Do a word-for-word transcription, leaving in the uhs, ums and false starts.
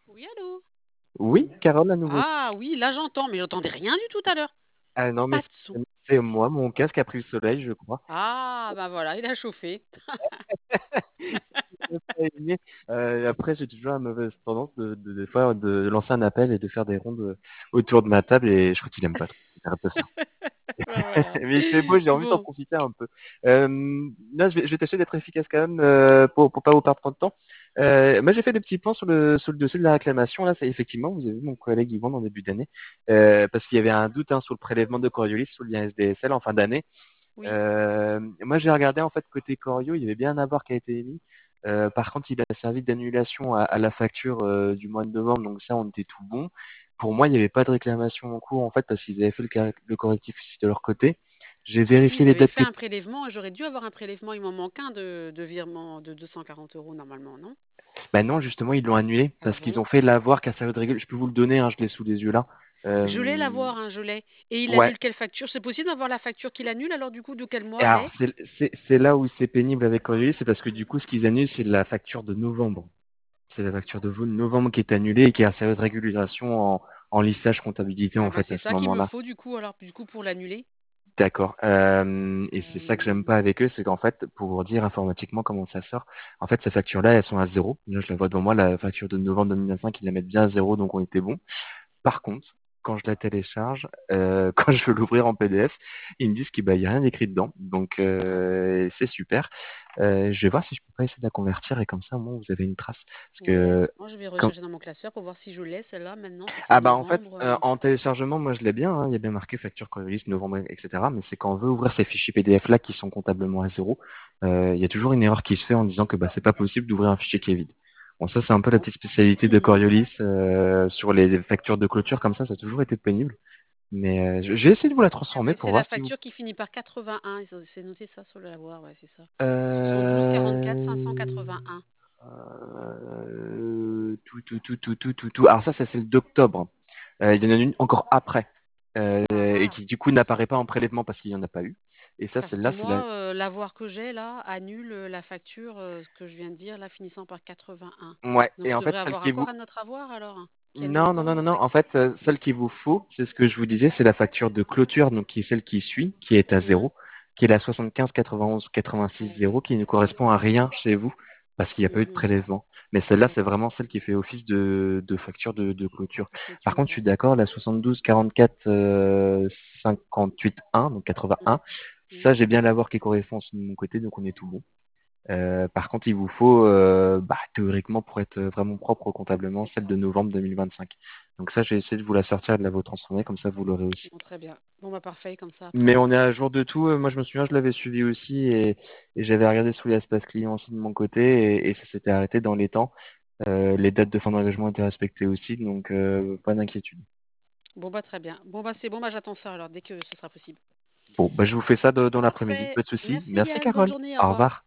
Oui, allô? Oui, Carole, à nouveau. Ah oui, là j'entends, mais j'entendais rien du tout à l'heure. Ah non, mais Pas c'est de son. c'est moi, mon casque a pris le soleil, je crois. Ah bah voilà, il a chauffé. J'ai pas aimé. Euh, après, j'ai toujours la mauvaise tendance de, de, des fois de lancer un appel et de faire des rondes autour de ma table et je crois qu'il aime pas trop. J'arrête de faire. Bah voilà. Mais il fait beau, j'ai envie d'en Bon, profiter un peu. Euh, Là, je vais, je vais tâcher d'être efficace quand même euh, pour, pour pas vous perdre trop de temps. Euh, moi, j'ai fait des petits points sur le, sur le dessus de la réclamation. Là, c'est effectivement, vous avez vu mon collègue Yvon en début d'année, euh, parce qu'il y avait un doute hein, sur le prélèvement de Coriolis sur le lien S D S L en fin d'année. oui. Euh, moi, j'ai regardé en fait côté Corio, il y avait bien un avoir qui a été émis. Euh, par contre, il a servi d'annulation à, à la facture euh, du mois de novembre, donc ça, on était tout bon. Pour moi, il n'y avait pas de réclamation en cours en fait parce qu'ils avaient fait le, car- le correctif aussi de leur côté. J'ai Si, vérifié ils les avaient dates fait qui un étaient. prélèvement et j'aurais dû avoir un prélèvement. Il m'en manque un de, de virement de deux cent quarante euros normalement, non? Bah non, justement, ils l'ont annulé Ah parce qu'ils bon? ont fait l'avoir qui a servi de règle. Je peux vous le donner, hein, je l'ai sous les yeux là. Je l'ai Euh, l'avoir, hein, je l'ai. Et il ouais. annule quelle facture? C'est possible d'avoir la facture qu'il annule, alors du coup, de quel Et mois elle alors, est? c'est c'est- c'est là où c'est pénible avec Coriolis, c'est parce que du coup, ce qu'ils annulent, c'est la facture de novembre. C'est la facture de vous de novembre qui est annulée et qui a servi de régularisation en, en lissage comptabilité Ah en bah fait c'est à ce ça qu'il me moment-là. faut du coup, alors du coup pour l'annuler. D'accord. Euh, et c'est ça que j'aime Euh, pas avec eux, c'est qu'en fait, pour vous dire informatiquement comment ça sort, en fait, ces factures-là, elles sont à zéro. Là, je la vois devant moi, la facture de novembre deux mille vingt-cinq, ils la mettent bien à zéro, donc on était bon. Par contre, quand je la télécharge, euh, quand je veux l'ouvrir en P D F, ils me disent qu'il n'y a rien écrit dedans. Donc euh, c'est super. Euh, je vais voir si je peux pas essayer de la convertir et comme ça, au moins, vous avez une trace. Parce Ouais, que attends, je vais quand... rechercher dans mon classeur pour voir si je l'ai celle-là maintenant, si c'est Ah bah en fait, novembre. euh, euh. en téléchargement, moi je l'ai bien, hein, il y a bien marqué facture Coriolis, novembre, et cetera. Mais c'est quand on veut ouvrir ces fichiers P D F là qui sont comptablement à zéro, euh, il y a toujours une erreur qui se fait en disant que bah c'est pas possible d'ouvrir un fichier qui est vide. Bon ça c'est un peu la Bon. petite spécialité de Coriolis euh, sur les factures de clôture comme ça, ça a toujours été pénible. Mais euh, je- j'ai essayé de vous la Ah transformer ouais, pour c'est la voir si vous. facture qui finit par quatre-vingt-un. Ils ont- C'est noté ça sur le lavoir, ouais, c'est ça. soixante-douze quarante-quatre Euh... cinq cent quatre-vingt-un. euh, Tout, tout, tout, tout, tout, tout, tout. Alors ça, c'est celle d'octobre. Euh, il y en a une encore après euh, Ah et ah. qui du coup n'apparaît pas en prélèvement parce qu'il n'y en a pas eu. Et ça, Parce que celle-là, c'est la. moi, euh, l'avoir que j'ai là annule euh, la facture euh, que je viens de dire, là finissant par quatre-vingt-un. Ouais. Donc Et je en fait, devrais celle avoir qui encore vous. un autre avoir alors, hein, qui annule Non, non, encore non, une non, autre non. En facture. fait, euh, celle qu'il vous faut, c'est ce que je vous disais, c'est la facture de clôture, donc qui est celle qui suit, qui est à Mhm. zéro, qui est la soixante-quinze quatre-vingt-onze quatre-vingt-six zéro, qui ne correspond à rien chez vous parce qu'il n'y a pas eu de Mhm. prélèvement. Mais celle-là, c'est D'accord. vraiment celle qui fait office de, de facture de, de clôture. De Par clôture, contre, je suis ouais. d'accord, la soixante-douze quarante-quatre euh, cinquante-huit un, donc quatre-vingt-un, Mhm. ça, Mhm. j'ai bien l'avoir qui correspond de mon côté, donc on est tout bon. Euh, par contre, il vous faut, euh, bah, théoriquement, pour être vraiment propre comptablement, celle de novembre deux mille vingt-cinq. Donc ça, j'ai essayé de vous la sortir et de la vous transformer, comme ça, vous l'aurez aussi. Bon, très bien. Bon, bah parfait, comme ça Mais après. on est à jour de tout. Euh, Moi, je me souviens, je l'avais suivi aussi et, et j'avais regardé sous l'espace client aussi de mon côté et, et ça s'était arrêté dans les temps. Euh, les dates de fin d'engagement étaient respectées aussi, donc euh, pas d'inquiétude. Bon, bah très bien. Bon, bah c'est bon, bah j'attends ça alors dès que ce sera possible. Bon, bah, je vous fais ça de- dans l'après-midi, Parfait. pas de souci. Merci Merci, Yann. Bonne Carole. journée. Au Au revoir. revoir.